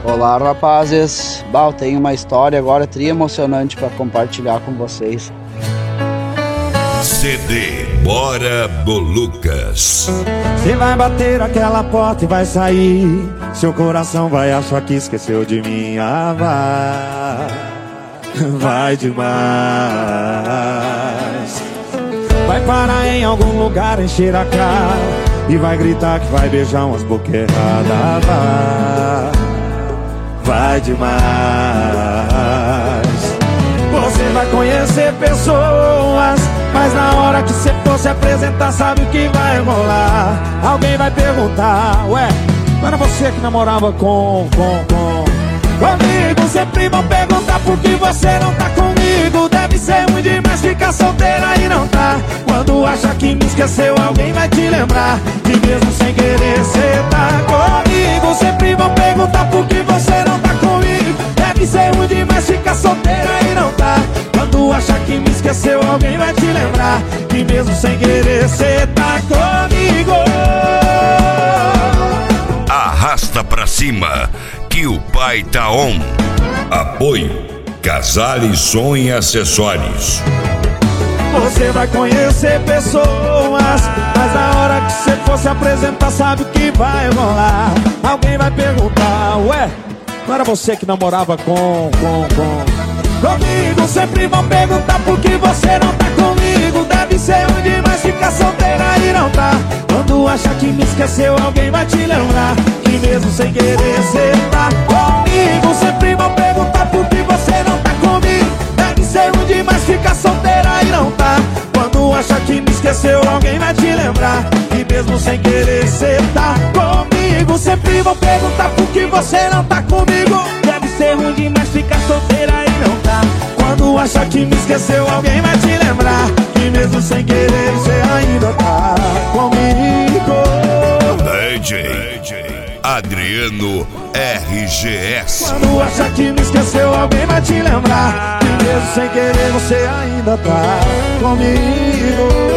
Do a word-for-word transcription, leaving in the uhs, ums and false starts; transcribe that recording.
Olá, rapazes. Bah, eu tenho uma história agora tri emocionante para compartilhar com vocês. C D Bora do Lucas. Você vai bater aquela porta e vai sair. Seu coração vai achar que esqueceu de mim. Ah, vai, vai demais. Vai parar em algum lugar, encher a cara e vai gritar que vai beijar umas bocas erradas. Vai, vai demais. Você vai conhecer pessoas, mas na hora que você for se apresentar, sabe o que vai rolar? Alguém vai perguntar, ué, não era você que namorava com, com, com comigo? Sempre vão perguntar por que você não tá comigo. Deve ser ruim demais ficar solteira e não tá. Quando acha que me esqueceu, alguém vai te lembrar que mesmo sem querer você tá comigo. Sempre vão perguntar por que você não tá comigo. Deve ser ruim demais ficar solteira e não tá. Quando acha que me esqueceu, alguém vai te lembrar que mesmo sem querer você tá comigo. Arrasta pra cima, que o pai tá on. Apoio Casales Som e Acessórios. Você vai conhecer pessoas, mas na hora que você for se apresentar, sabe o que vai rolar? Alguém vai perguntar, ué, não era você que namorava com, com, com comigo? Sempre vão perguntar por que você não tá comigo. Deve ser ruim demais ficar solteira e não tá. Quando acha que me esqueceu, alguém vai te lembrar que mesmo sem querer você tá comigo. Sempre vão perguntar por que você não tá comigo. Deve ser ruim demais ficar solteira e não tá. Quando acha que me esqueceu, alguém vai te lembrar que mesmo sem querer você tá comigo. Sempre vão perguntar por que você não tá comigo. Deve ser ruim demais ficar solteira e não tá. Quando acha que me esqueceu, alguém vai te lembrar que mesmo sem querer você ainda tá comigo. D J Adriano R G S. Quando acha que me esqueceu, alguém vai te lembrar que mesmo sem querer você ainda tá comigo.